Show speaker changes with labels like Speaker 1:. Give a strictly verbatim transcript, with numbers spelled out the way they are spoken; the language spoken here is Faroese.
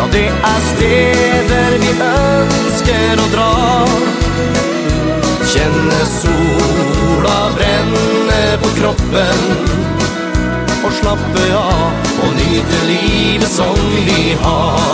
Speaker 1: Ja, det er steder vi ønsker å dra. Kjenne sola brenne på kroppen og slappe av og nyte livet som vi har.